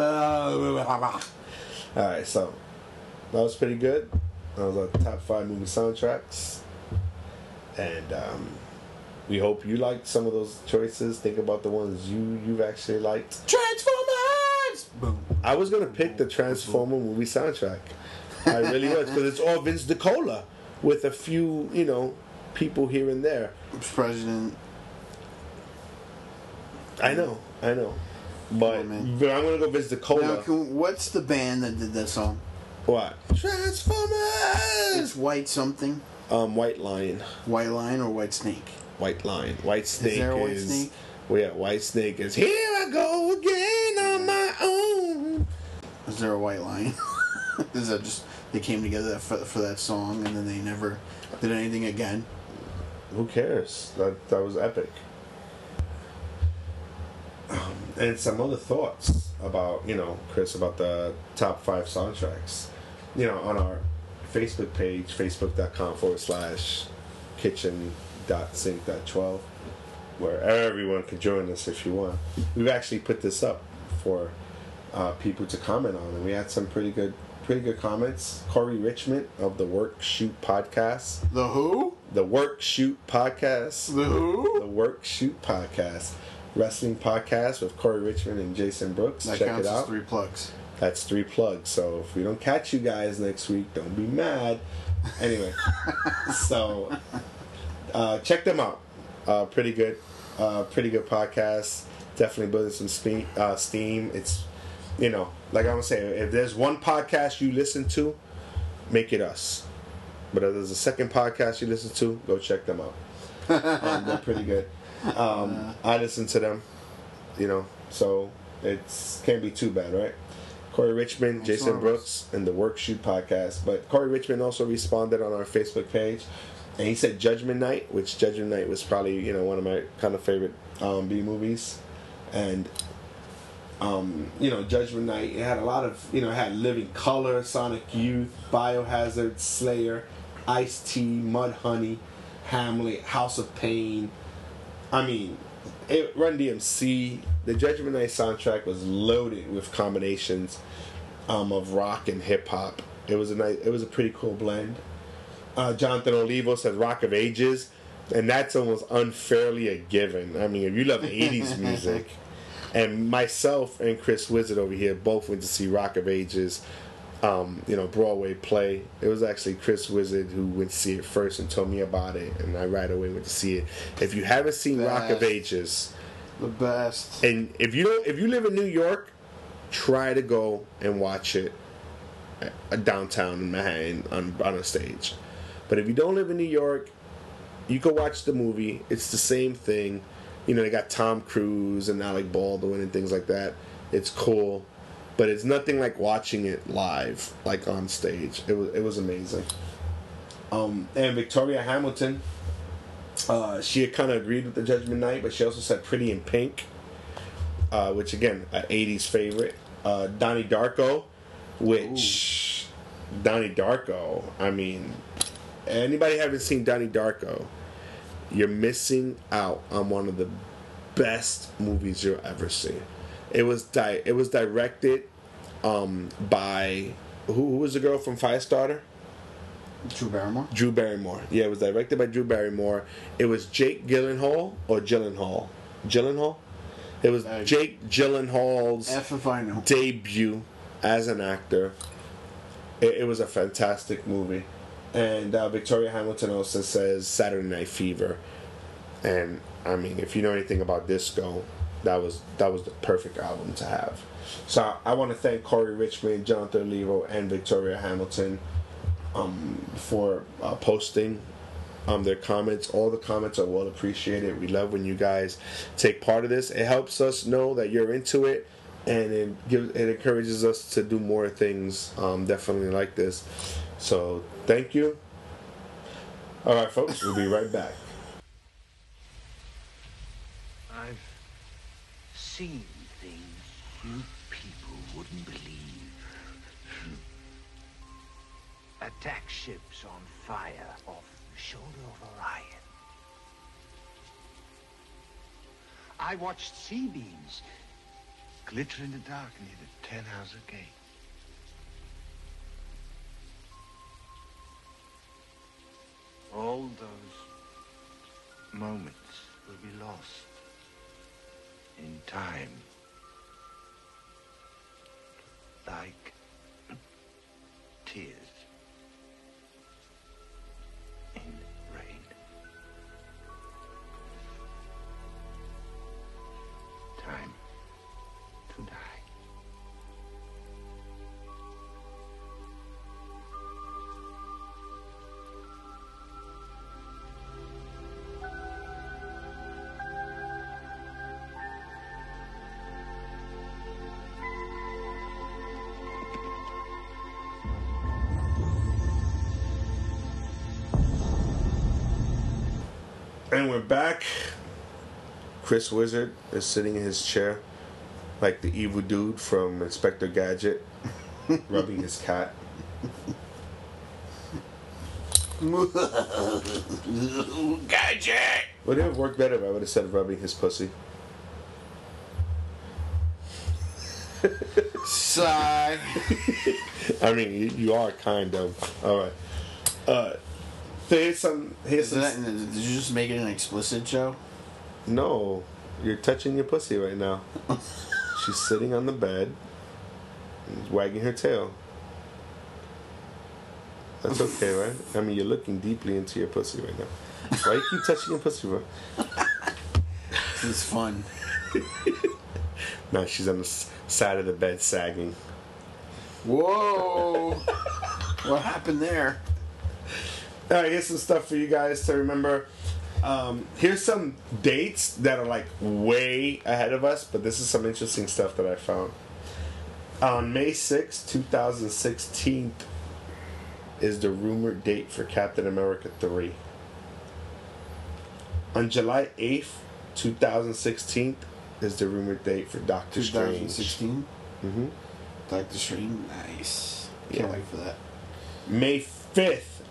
Alright, so that was pretty good. That was our top 5 movie soundtracks. And we hope you liked some of those choices. Think about the ones you've actually liked. Transformers! Boom. I was going to pick the Transformer movie soundtrack. I really was, because it's all Vince DiCola with a few, you know, people here and there. President. I know. But I'm going to go Vince DiCola. Now, what's the band that did that song? What? Transformers! It's White something. White Lion. White Lion or White Snake? White Lion. White Snake is... there a White Snake? Well, yeah, White Snake is... Here I go again on my own. Is there a White Lion? Is that just... They came together for that song and then they never did anything again? Who cares? That was epic. And some other thoughts about, you know, Chris, about the top 5 soundtracks. You know, on our Facebook page, facebook.com/kitchen.sync.12, where everyone can join us if you want. We've actually put this up for people to comment on, and we had some pretty good comments. Corey Richmond of the Work Shoot Podcast. The who? The Work Shoot Podcast. The who? The Work Shoot Podcast. Wrestling podcast with Corey Richmond and Jason Brooks. That Check counts it out. as 3 plugs. That's 3 plugs. So if we don't catch you guys next week, don't be mad. Anyway, so check them out. Pretty good. Pretty good podcast. Definitely building some steam. It's, like I'm saying, if there's one podcast you listen to, make it us. But if there's a second podcast you listen to, go check them out. They're pretty good. I listen to them, so it's can't be too bad, right? Corey Richmond, Jason Brooks, and the Workshoot podcast. But Corey Richmond also responded on our Facebook page, and he said Judgment Night, which Judgment Night was probably one of my kind of favorite B movies, and Judgment Night, it had a lot of it had Living Color, Sonic Youth, Biohazard, Slayer, Ice-T, Mudhoney, Hamlet, House of Pain. I mean, Run DMC. The Judgment Night soundtrack was loaded with combinations of rock and hip hop. It was a pretty cool blend. Jonathan Olivo said Rock of Ages, and that's almost unfairly a given. I mean, if you love 80s music, and myself and Chris Wizard over here both went to see Rock of Ages, Broadway play. It was actually Chris Wizard who went to see it first and told me about it, and I right away went to see it. If you haven't seen Rock of Ages, the best. And if you live in New York, try to go and watch it downtown in Manhattan on a stage. But if you don't live in New York, you can watch the movie. It's the same thing. They got Tom Cruise and Alec Baldwin and things like that. It's cool. But it's nothing like watching it live, like on stage. It was amazing. And Victoria Hamilton, she had kind of agreed with the Judgment Night, but she also said Pretty in Pink, which again, an 80s favorite. Donnie Darko, which Donnie Darko, I mean, anybody haven't seen Donnie Darko, you're missing out on one of the best movies you'll ever see. It was directed by who was the girl from Firestarter? Drew Barrymore. Drew Barrymore. Yeah, it was directed by Drew Barrymore. It was Jake Gyllenhaal or Gyllenhaal. Gyllenhaal. It was Jake Gyllenhaal's if I know. debut as an actor. It was a fantastic movie, and Victoria Hamilton also says Saturday Night Fever, and I mean, if you know anything about disco, that was the perfect album to have. So I want to thank Corey Richmond, Jonathan Olivo, and Victoria Hamilton for posting their comments. All the comments are well appreciated. We love when you guys take part of this. It helps us know that you're into it, and it encourages us to do more things definitely like this. So thank you. All right, folks, we'll be right back. I've seen things you people wouldn't believe. Attack ships on fire off the shoulder of Orion. I watched sea beams glitter in the dark near the Tannhauser Gate. All those moments will be lost in time. Like tears in rain. Time to die. And we're back. Chris Wizard is sitting in his chair like the evil dude from Inspector Gadget, rubbing his cat. Gadget! Would it have worked better if I would have said rubbing his pussy? Sigh. I mean, you are kind of. All right. So here's some. Did you just make it an explicit show? No, you're touching your pussy right now. She's sitting on the bed, wagging her tail. That's okay, right? I mean, you're looking deeply into your pussy right now. Why you keep touching your pussy, bro? This is fun. No, she's on the side of the bed sagging. Whoa! What happened there? Alright, here's some stuff for you guys to remember. Here's some dates that are like way ahead of us, but this is some interesting stuff that I found. On May 6th, 2016 is the rumored date for Captain America 3. On July 8th, 2016 is the rumored date for Doctor Strange. 2016? Mm-hmm. Doctor Strange? Nice. Can't Yeah. wait for that. May 5th,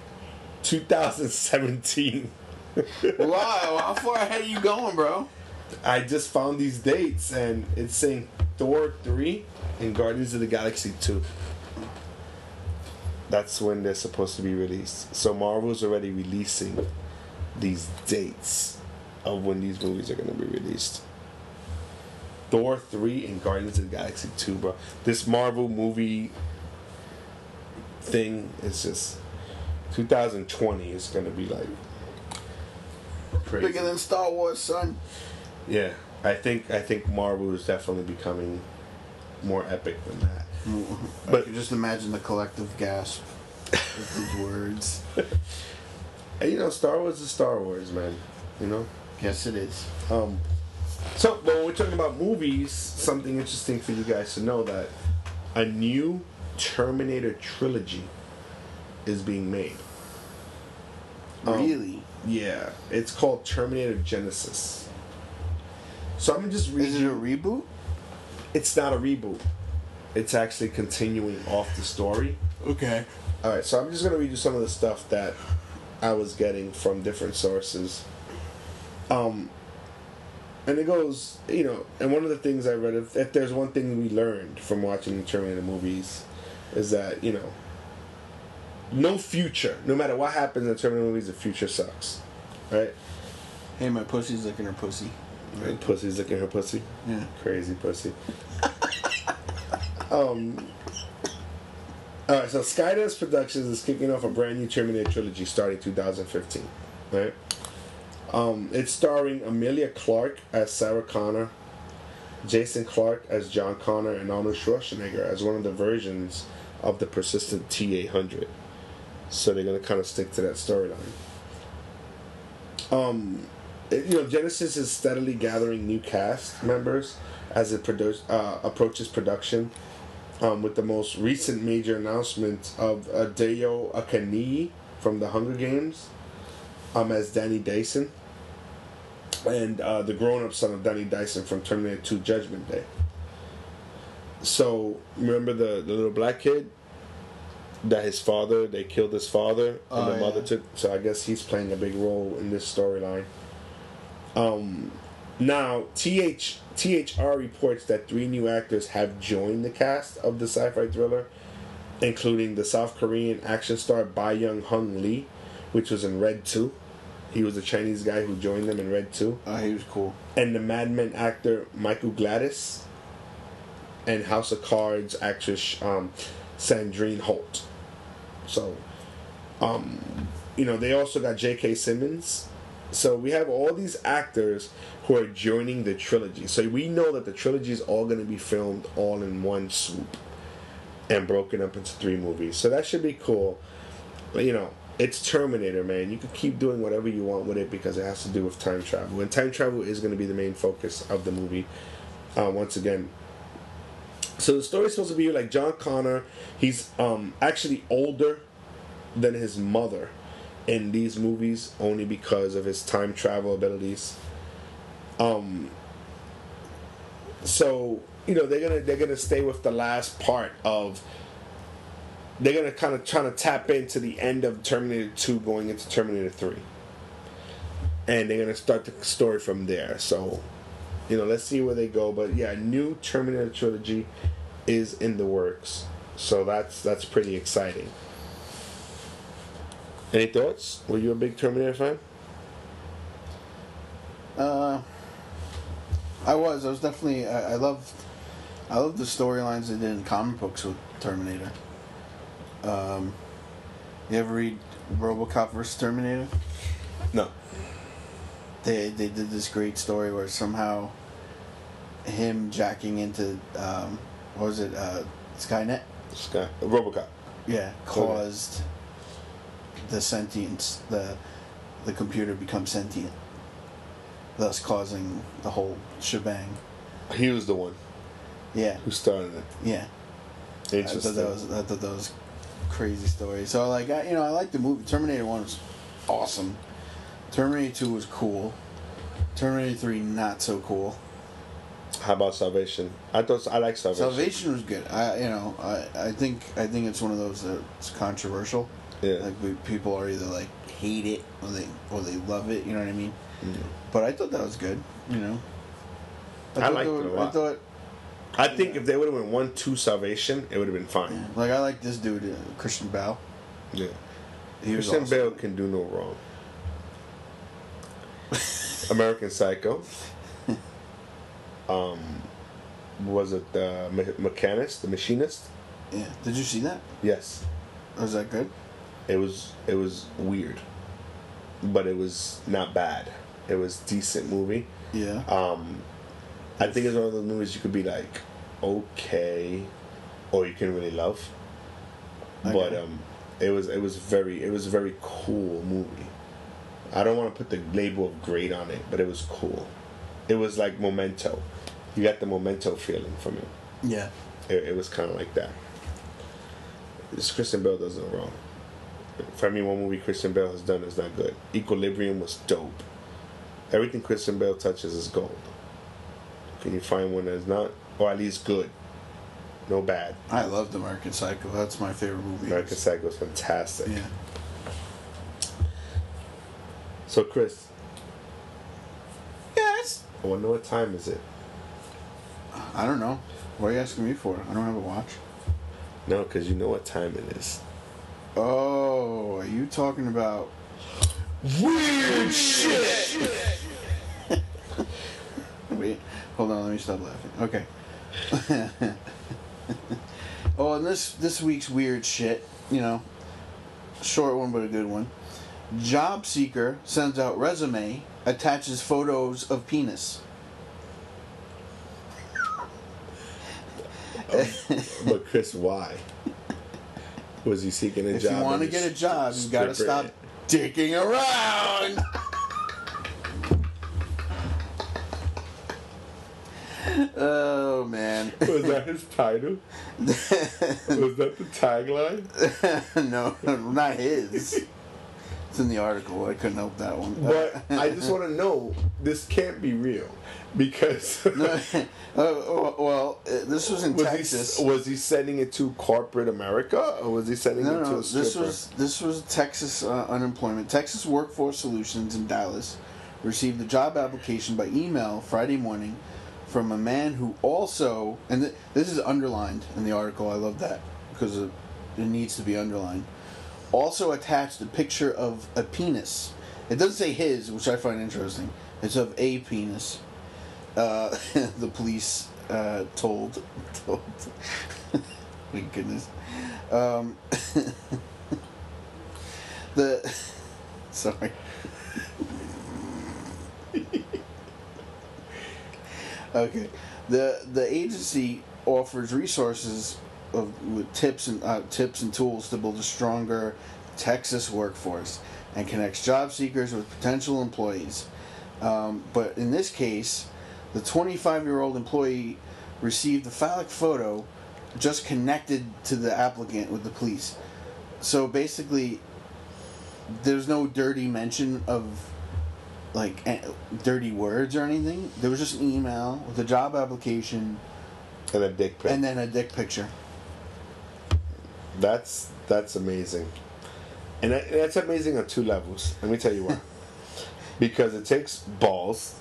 2017. Wow, how far ahead are you going, bro? I just found these dates, and it's saying Thor 3 and Guardians of the Galaxy 2. That's when they're supposed to be released. So Marvel's already releasing these dates of when these movies are going to be released. Thor 3 and Guardians of the Galaxy 2, bro. This Marvel movie thing is just... 2020 is going to be like... crazy. Bigger than Star Wars, son. Yeah, I think Marvel is definitely becoming more epic than that. I But- can just imagine the collective gasp with these words. And you know, Star Wars is Star Wars, man. You know. Yes, it is. So, but when we're talking about movies, something interesting for you guys to know that a new Terminator trilogy is being made. Really? Yeah, it's called Terminator Genesis. So I'm gonna just read. Is it a reboot? It's not a reboot. It's actually continuing off the story. Okay. All right, so I'm just gonna read you some of the stuff that I was getting from different sources. And it goes, you know, and one of the things I read, if there's one thing we learned from watching the Terminator movies, is that, you know, no future, no matter what happens in the Terminator movies, the future sucks, right? Hey, my pussy's licking her pussy. And pussy's licking her pussy. Yeah. Crazy pussy. Alright, so Skydance Productions is kicking off a brand new Terminator trilogy starting 2015. Right? It's starring Amelia Clarke as Sarah Connor, Jason Clarke as John Connor, and Arnold Schwarzenegger as one of the versions of the persistent T-800. So they're going to kind of stick to that storyline. You know, Genesis is steadily gathering new cast members as it approaches production, with the most recent major announcement of Adeo Akaniyi from the Hunger Games as Danny Dyson, and the grown-up son of Danny Dyson from Terminator 2 Judgment Day. So, remember the little black kid? That his father, they killed his father, and the mother took... So I guess he's playing a big role in this storyline. Now, THR reports that 3 new actors have joined the cast of the sci-fi thriller, including the South Korean action star Byung-Hun Lee, which was in Red 2. He was the Chinese guy who joined them in Red 2. Oh, he was cool. And the Mad Men actor Michael Gladys, and House of Cards actress Sandrine Holt. So, you know, they also got J.K. Simmons. So we have all these actors who are joining the trilogy. So we know that the trilogy is all going to be filmed all in one swoop and broken up into 3 movies. So that should be cool. But, you know, it's Terminator, man. You can keep doing whatever you want with it because it has to do with time travel. And time travel is going to be the main focus of the movie. Once again. So the story's supposed to be like John Connor. He's actually older than his mother in these movies only because of his time travel abilities. So you know they're gonna stay with the last part of. They're gonna kind of trying to tap into the end of Terminator 2 going into Terminator 3, and they're gonna start the story from there. So, you know, let's see where they go. But yeah, a new Terminator trilogy is in the works, so that's pretty exciting. Any thoughts? Were you a big Terminator fan? I was definitely. I loved the storylines they did in comic books with Terminator. You ever read RoboCop vs. Terminator? No. They did this great story where somehow him jacking into what was it, Skynet? RoboCop. Yeah, caused the sentience, the computer become sentient, thus causing the whole shebang. He was the one Yeah, who started it. yeah. Interesting. I thought that was crazy story. So like I like the movie. Terminator 1 was awesome. Terminator 2 was cool. Terminator 3 not so cool. How about Salvation? I like Salvation. Salvation was good. I think it's one of those that's controversial. Yeah. Like people are either like hate it or they love it. You know what I mean? Mm. But I thought that was good. You know. I liked it a lot. I think if they would have went 1-2 Salvation, it would have been fine. Yeah. Like I like this dude, Christian Bale. Yeah. He was Christian awesome. Bale can do no wrong. American Psycho. Was it the Mechanist, the Machinist? Yeah. Did you see that? Yes. Was that good? It was weird, but it was not bad. It was a decent movie. Yeah. I think it's one of those movies you could be like, okay, or you can really love. Okay. But it was a very cool movie. I don't want to put the label of great on it, but it was cool. It was like Memento. You got the Memento feeling from it. Yeah. It was kind of like that. This Christian Bale does no wrong. For me, one movie Christian Bale has done is not good. Equilibrium was dope. Everything Christian Bale touches is gold. Can you find one that's not, or at least good? No bad. I loved American Psycho. That's my favorite movie. American Psycho is fantastic. Yeah. So, Chris, Yes. I want to know what time is it? I don't know. What are you asking me for? I don't have a watch. No, because you know what time it is. Oh, are you talking about Weird shit! Wait, hold on, let me stop laughing. Okay. Oh, and this week's weird shit, short one but a good one. Job seeker sends out resume, attaches photos of penis. But Chris, why? Was he seeking a If job? you want to get a job, you got to stop dicking around. Oh man. Was that his title? Was that the tagline? No, not his. It's in the article. I couldn't help that one. But I just want to know, this can't be real. Because... This was in Texas. Was he sending it to corporate America? Or was he sending it to a stripper? This was Texas unemployment. Texas Workforce Solutions in Dallas received a job application by email Friday morning from a man who also, and this is underlined in the article. I love that because it needs to be underlined. Also attached a picture of a penis. It doesn't say his, which I find interesting. It's of a penis. The police told. My goodness. Sorry. Okay. The agency offers resources with tips and tools to build a stronger Texas workforce and connects job seekers with potential employees. But in this case, the 25-year-old employee received a phallic photo just connected to the applicant with the police. So basically, there's no dirty mention of like dirty words or anything. There was just an email with a job application And a dick pic. and then a dick picture. That's amazing. And that's amazing on two levels. Let me tell you why. Because it takes balls.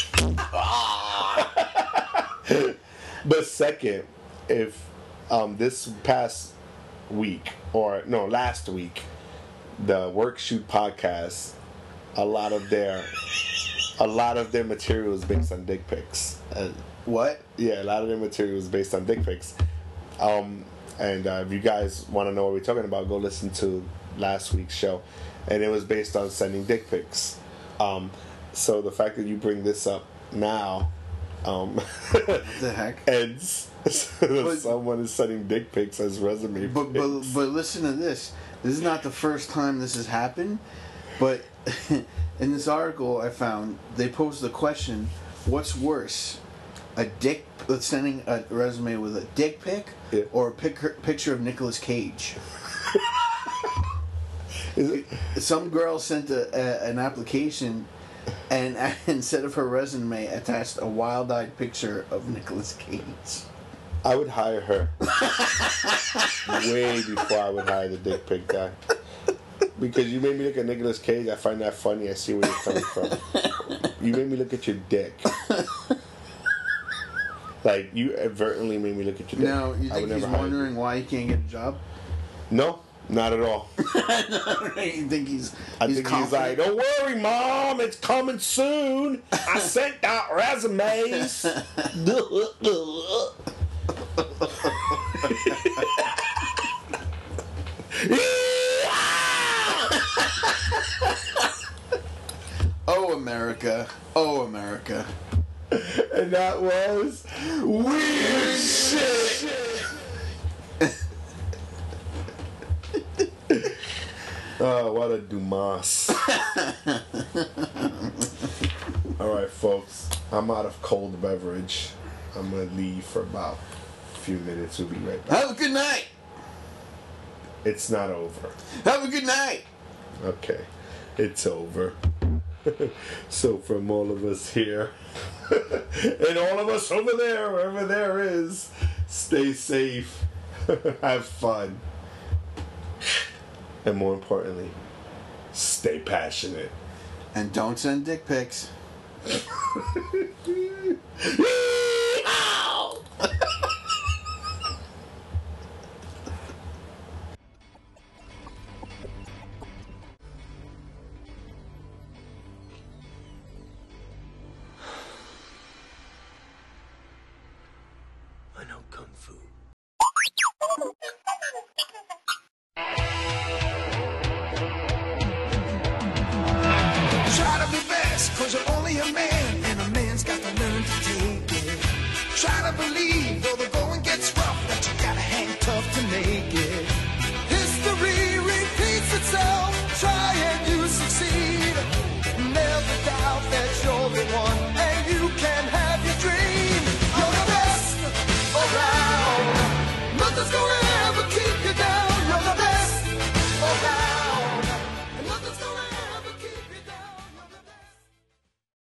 But second, if this past week, or no, last week, the Work Shoot podcast, a lot of their material is based on dick pics. What? Yeah, a lot of their material is based on dick pics. And if you guys want to know what we're talking about, go listen to last week's show. and it was based on sending dick pics. So the fact that you bring this up now, What the heck? and someone is sending dick pics as resume But pics. listen to this. This is not the first time this has happened, but in this article I found they posed the question: what's worse, sending a resume with a dick pic, Yeah. or a picture of Nicolas Cage? Is it? Some girl sent an application, and instead of her resume attached a wild-eyed picture of Nicolas Cage. I would hire her way before I would hire the dick pic guy. Because you made me look at Nicolas Cage, I find that funny. I see where you're coming from. You made me look at your dick. Like, you advertently made me look at your dick. Now, you I would think he's never hire you. wondering why he can't get a job? No, not at all. You think he's I think he's like, confident? don't worry, Mom, it's coming soon. I sent out resumes. Oh, America. Oh, America. And that was weird shit. Oh, what a Dumas. All right, folks. I'm out of cold beverage. I'm going to leave for about a few minutes. We'll be right back. Have a good night. It's not over. Have a good night. Okay. It's over. So from all of us here and all of us over there, wherever there is, stay safe. Have fun. And more importantly, stay passionate. And don't send dick pics. I know Kung Fu.